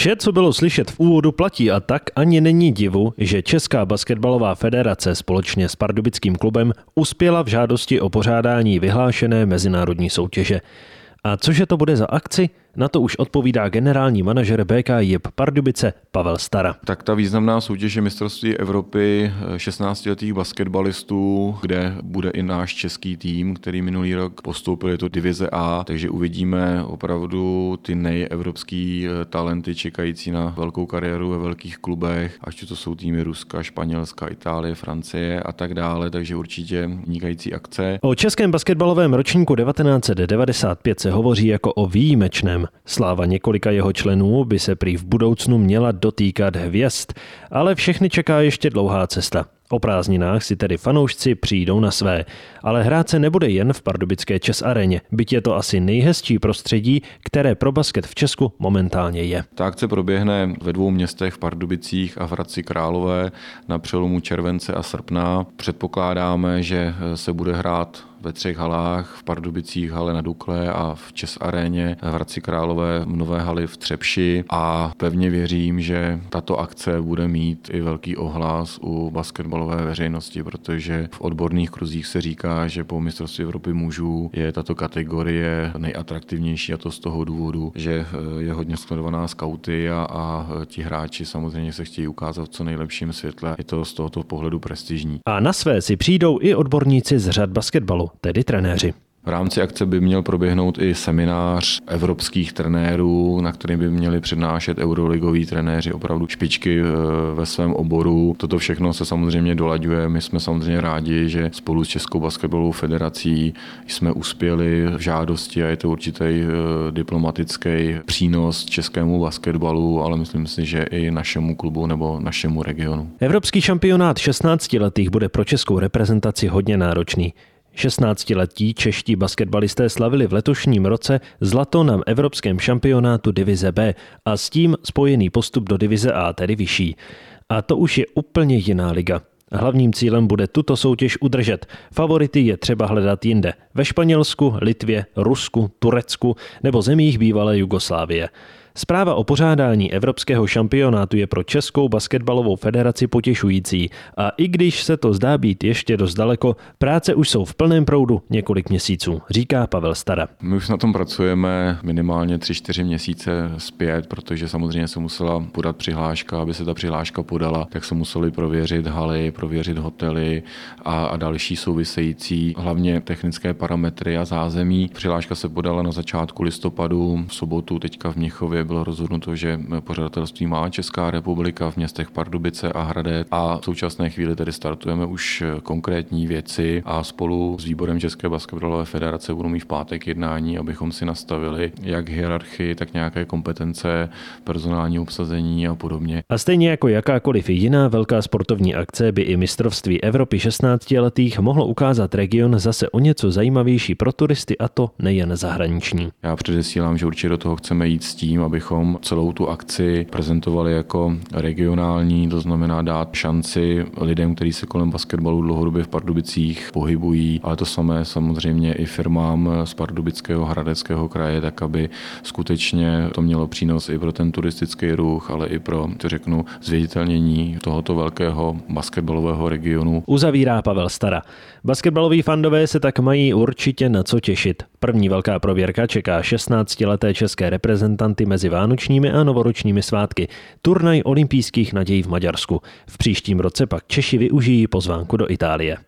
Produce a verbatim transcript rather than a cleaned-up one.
Vše, co bylo slyšet v úvodu, platí a tak ani není divu, že Česká basketbalová federace společně s pardubickým klubem uspěla v žádosti o pořádání vyhlášené mezinárodní soutěže. A cože to bude za akci? Na to už odpovídá generální manažer B K J I P Pardubice Pavel Stara. Tak ta významná soutěž je mistrovství Evropy šestnáctiletých basketbalistů, kde bude i náš český tým, který minulý rok postoupil, je to divize A, takže uvidíme opravdu ty nejevropský talenty čekající na velkou kariéru ve velkých klubech, ať to jsou týmy Ruska, Španělska, Itálie, Francie a tak dále, takže určitě vynikající akce. O českém basketbalovém ročníku devatenáct set devadesát pět se hovoří jako o výjimečném. Sláva několika jeho členů by se prý v budoucnu měla dotýkat hvězd, ale všechny čeká ještě dlouhá cesta. O prázdninách si tedy fanoušci přijdou na své, ale hrát se nebude jen v pardubické Chess aréně, byť je to asi nejhezčí prostředí, které pro basket v Česku momentálně je. Ta akce proběhne ve dvou městech, v Pardubicích a v Hradci Králové na přelomu července a srpna. Předpokládáme, že se bude hrát ve třech halách, v Pardubicích hale na Dukle a v Chess aréně, v Hradci Králové nové haly v Třepši a pevně věřím, že tato akce bude mít i velký ohlas u basketbalové veřejnosti, protože v odborných kruzích se říká, že po mistrovství Evropy mužů je tato kategorie nejatraktivnější, a to z toho důvodu, že je hodně sledovaná skauty a, a ti hráči samozřejmě se chtějí ukázat v co nejlepším světle. Je to z tohoto pohledu prestižní. A na své si přijdou i odborníci z řad basketbalu, tedy trenéři. V rámci akce by měl proběhnout i seminář evropských trenérů, na kterém by měli přednášet euroligoví trenéři, opravdu špičky ve svém oboru. Toto všechno se samozřejmě dolaďuje. My jsme samozřejmě rádi, že spolu s Českou basketbalovou federací jsme uspěli v žádosti a je to určitý diplomatický přínos českému basketbalu, ale myslím si, že i našemu klubu nebo našemu regionu. Evropský šampionát šestnáctiletých bude pro českou reprezentaci hodně náročný. šestnáctiletí čeští basketbalisté slavili v letošním roce zlato na evropském šampionátu divize B a s tím spojený postup do divize A, tedy vyšší. A to už je úplně jiná liga. Hlavním cílem bude tuto soutěž udržet. Favority je třeba hledat jinde. Ve Španělsku, Litvě, Rusku, Turecku nebo zemích bývalé Jugoslávie. Zpráva o pořádání evropského šampionátu je pro Českou basketbalovou federaci potěšující a i když se to zdá být ještě dost daleko, práce už jsou v plném proudu několik měsíců, říká Pavel Stara. My už na tom pracujeme minimálně tři čtyři měsíce zpět, protože samozřejmě se musela podat přihláška, aby se ta přihláška podala, tak se museli prověřit haly, prověřit hotely a, a další související, hlavně technické parametry a zázemí. Přihláška se podala na začátku listopadu, v sobotu teďka v Mnichově bylo rozhodnuto, že pořadatelství má Česká republika v městech Pardubice a Hradec a v současné chvíli tedy startujeme už konkrétní věci a spolu s výborem České basketbalové federace budou mít v pátek jednání, abychom si nastavili jak hierarchii, tak nějaké kompetence, personální obsazení a podobně. A stejně jako jakákoliv jiná velká sportovní akce by i mistrovství Evropy šestnáctiletých mohlo ukázat region zase o něco zajímavější pro turisty, a to nejen zahraniční. Já předesílám, že určitě do toho chceme jít s tím, abychom celou tu akci prezentovali jako regionální, to znamená dát šanci lidem, kteří se kolem basketbalu dlouhodobě v Pardubicích pohybují, ale to samé samozřejmě i firmám z Pardubického hradeckého kraje, tak aby skutečně to mělo přínos i pro ten turistický ruch, ale i pro, to řeknu, zviditelnění tohoto velkého basketbalového regionu. Uzavírá Pavel Stara. Basketbaloví fandové se tak mají určitě na co těšit. První velká prověrka čeká šestnáctileté české reprezentanty mezi vánočními a novoročními svátky. Turnaj olympijských nadějí v Maďarsku. V příštím roce pak Češi využijí pozvánku do Itálie.